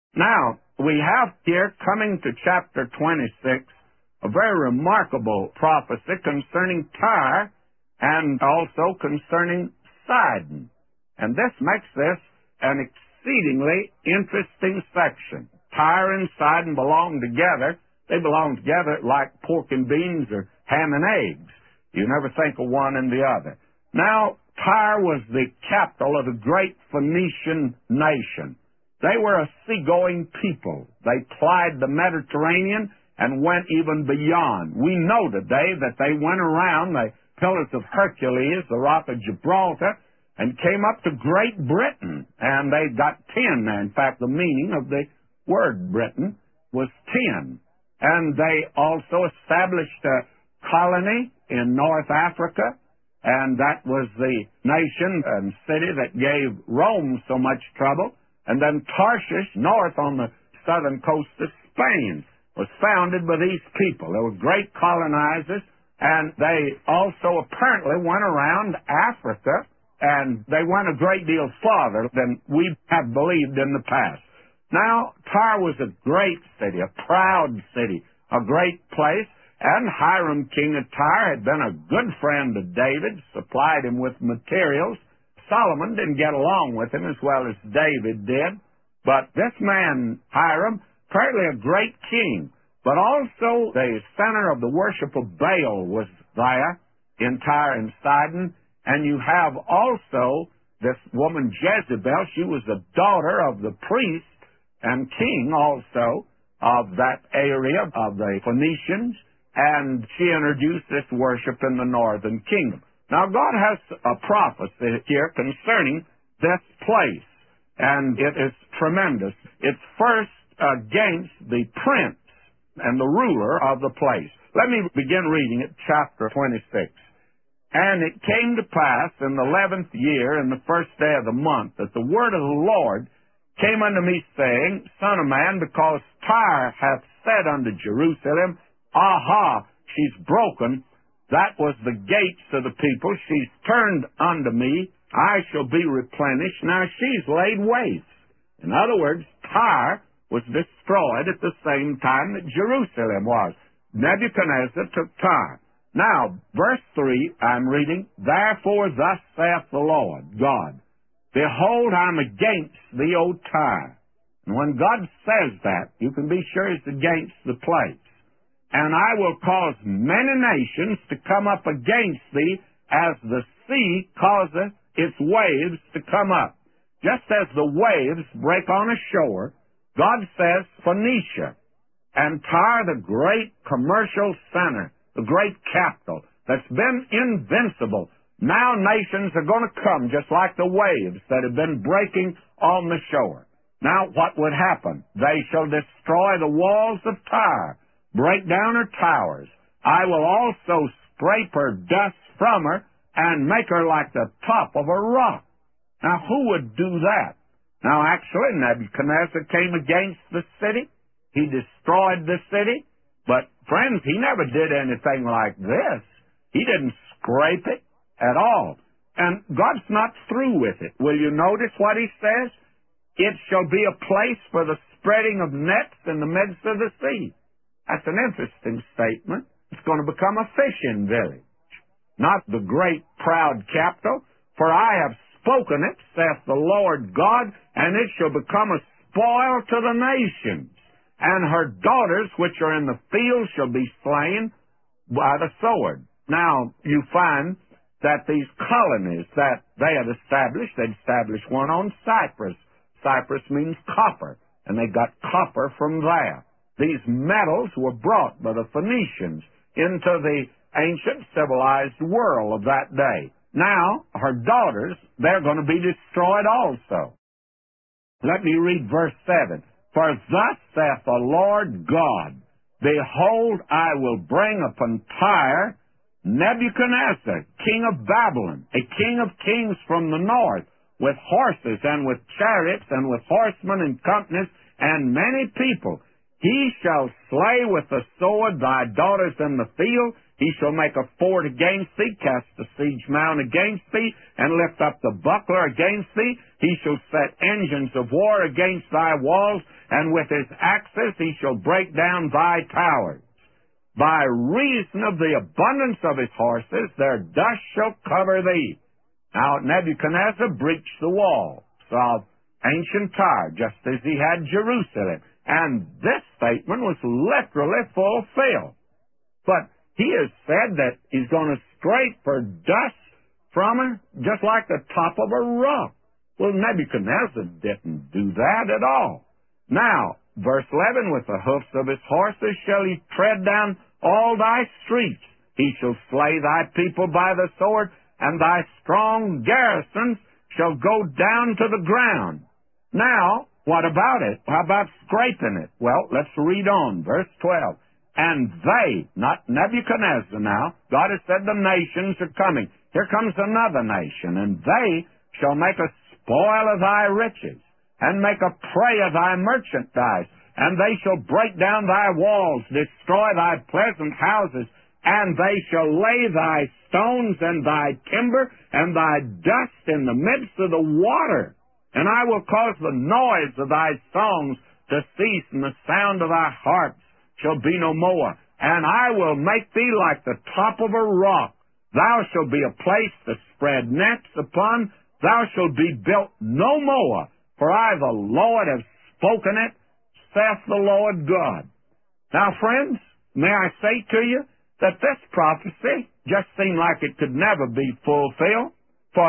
Now, we have here, coming to chapter 26, a very remarkable prophecy concerning Tyre and also concerning Sidon. And this makes this an exceedingly interesting section. Tyre and Sidon belong together. They belong together like pork and beans or ham and eggs. You never think of one and the other. Now, Tyre was the capital of the great Phoenician nation. They were a seagoing people. They plied the Mediterranean and went even beyond. We know today that they went around the Pillars of Hercules, the Rock of Gibraltar, and came up to Great Britain. And they got 10. In fact, the meaning of the word Britain was 10. And they also established a colony in North Africa, and that was the nation and city that gave Rome so much trouble. And then Tarshish, north on the southern coast of Spain, was founded by these people. They were great colonizers, and they also apparently went around Africa, and they went a great deal farther than we have believed in the past. Now, Tyre was a great city, a proud city, a great place, and Hiram, king of Tyre, had been a good friend of David, supplied him with materials. Solomon didn't get along with him as well as David did, but this man, Hiram, apparently a great king, but also the center of the worship of Baal was there in Tyre and Sidon, and you have also this woman Jezebel. She was the daughter of the priest and king also of that area of the Phoenicians, and she introduced this worship in the northern kingdom. Now, God has a prophecy here concerning this place, and it is tremendous. It's first against the prince and the ruler of the place. Let me begin reading it, chapter 26. And it came to pass in the 11th year, in the first day of the month, that the word of the Lord came unto me, saying, Son of man, because Tyre hath said unto Jerusalem, Aha, she's broken, that was the gates of the people. She's turned unto me. I shall be replenished. Now she's laid waste. In other words, Tyre was destroyed at the same time that Jerusalem was. Nebuchadnezzar took Tyre. Now, verse 3, I'm reading, Therefore thus saith the Lord God, Behold, I'm against thee, O Tyre. And when God says that, you can be sure it's against the place. And I will cause many nations to come up against thee, as the sea causeth its waves to come up. Just as the waves break on a shore, God says Phoenicia and Tyre, the great commercial center, the great capital that's been invincible. Now nations are going to come just like the waves that have been breaking on the shore. Now what would happen? They shall destroy the walls of Tyre, break down her towers. I will also scrape her dust from her and make her like the top of a rock. Now, who would do that? Now, actually, Nebuchadnezzar came against the city. He destroyed the city. But, friends, he never did anything like this. He didn't scrape it at all. And God's not through with it. Will you notice what he says? It shall be a place for the spreading of nets in the midst of the sea. That's an interesting statement. It's going to become a fishing village, not the great proud capital. For I have spoken it, saith the Lord God, and it shall become a spoil to the nations. And her daughters which are in the field shall be slain by the sword. Now, you find that these colonies that they had established, they'd established one on Cyprus. Cyprus means copper, and they got copper from there. These metals were brought by the Phoenicians into the ancient civilized world of that day. Now, her daughters, they're going to be destroyed also. Let me read verse 7. For thus saith the Lord God, Behold, I will bring upon Tyre Nebuchadnezzar, king of Babylon, a king of kings from the north, with horses and with chariots and with horsemen and companies and many people. He shall slay with the sword thy daughters in the field. He shall make a fort against thee, cast a siege mound against thee, and lift up the buckler against thee. He shall set engines of war against thy walls, and with his axes he shall break down thy towers. By reason of the abundance of his horses, their dust shall cover thee. Now Nebuchadnezzar breached the walls of ancient Tyre, just as he had Jerusalem. And this statement was literally fulfilled. But he has said that he's going to scrape her dust from her, just like the top of a rock. Well, Nebuchadnezzar didn't do that at all. Now, verse 11, with the hoofs of his horses shall he tread down all thy streets. He shall slay thy people by the sword, and thy strong garrisons shall go down to the ground. Now, what about it? How about scraping it? Well, let's read on, verse 12. And they, not Nebuchadnezzar now, God has said the nations are coming. Here comes another nation, and they shall make a spoil of thy riches, and make a prey of thy merchandise, and they shall break down thy walls, destroy thy pleasant houses, and they shall lay thy stones and thy timber and thy dust in the midst of the water. And I will cause the noise of thy songs to cease, and the sound of thy harps shall be no more. And I will make thee like the top of a rock. Thou shalt be a place to spread nets upon. Thou shalt be built no more. For I, the Lord, have spoken it, saith the Lord God. Now, friends, may I say to you that this prophecy just seemed like it could never be fulfilled. For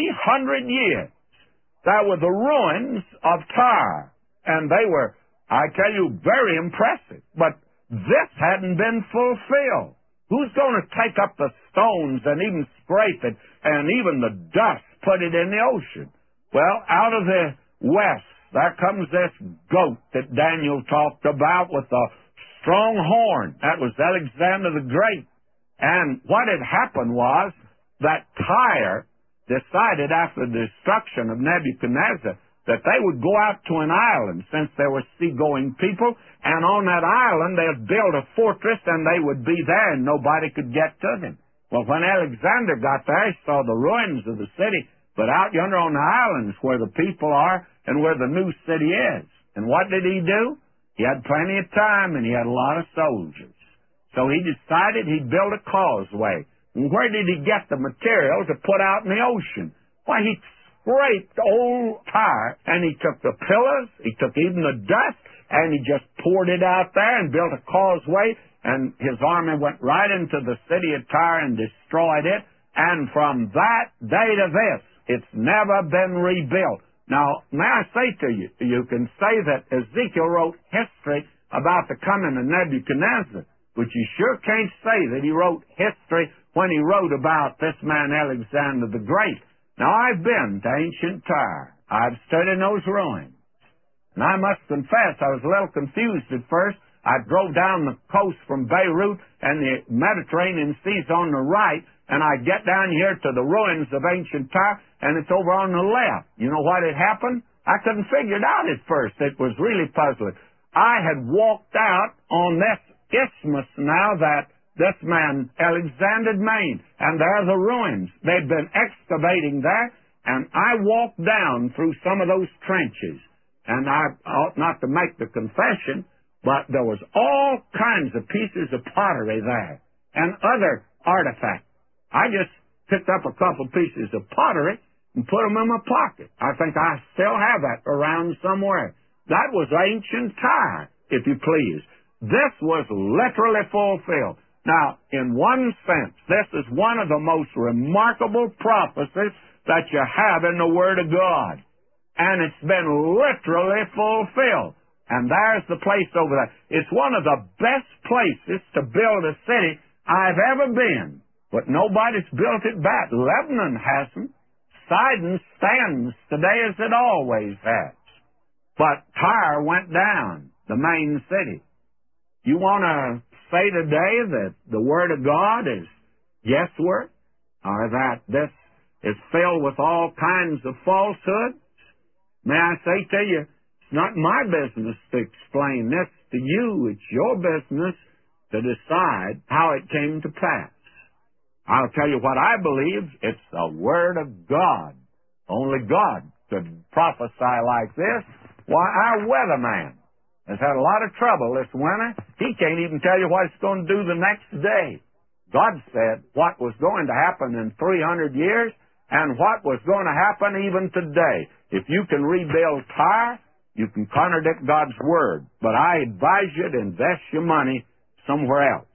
300 years, there were the ruins of Tyre, and they were, I tell you, very impressive. But this hadn't been fulfilled. Who's going to take up the stones and even scrape it, and even the dust, put it in the ocean? Well, out of the west, there comes this goat that Daniel talked about with the strong horn. That was Alexander the Great. And what had happened was that Tyre decided after the destruction of Nebuchadnezzar that they would go out to an island, since there were seagoing people, and on that island they'd build a fortress, and they would be there and nobody could get to them. Well, when Alexander got there, he saw the ruins of the city, but out yonder on the islands where the people are and where the new city is. And what did he do? He had plenty of time, and he had a lot of soldiers. So he decided he'd build a causeway. And where did he get the material to put out in the ocean? Why, he scraped old Tyre, and he took the pillars, he took even the dust, and he just poured it out there and built a causeway, and his army went right into the city of Tyre and destroyed it. And from that day to this, it's never been rebuilt. Now, may I say to you, you can say that Ezekiel wrote history about the coming of Nebuchadnezzar, but you sure can't say that he wrote history when he wrote about this man Alexander the Great. Now, I've been to ancient Tyre. I've stood in those ruins. And I must confess, I was a little confused at first. I drove down the coast from Beirut, and the Mediterranean Sea's on the right, and I get down here to the ruins of ancient Tyre, and it's over on the left. You know what had happened? I couldn't figure it out at first. It was really puzzling. I had walked out on this isthmus now that this man Alexander made, and there are the ruins. They'd been excavating there, and I walked down through some of those trenches, and I ought not to make the confession, but there was all kinds of pieces of pottery there and other artifacts. I just picked up a couple pieces of pottery and put them in my pocket. I think I still have that around somewhere. That was ancient Tyre, if you please. This was literally fulfilled. Now, in one sense, this is one of the most remarkable prophecies that you have in the Word of God. And it's been literally fulfilled. And there's the place over there. It's one of the best places to build a city I've ever been. But nobody's built it back. Lebanon hasn't. Sidon stands today as it always has. But Tyre went down, the main city. You want to say today that the Word of God is guesswork, or that this is filled with all kinds of falsehoods? May I say to you, it's not my business to explain this to you. It's your business to decide how it came to pass. I'll tell you what I believe. It's the Word of God. Only God could prophesy like this. Why, our weatherman has had a lot of trouble this winter. He can't even tell you what it's going to do the next day. God said what was going to happen in 300 years and what was going to happen even today. If you can rebuild Tyre, you can contradict God's Word. But I advise you to invest your money somewhere else.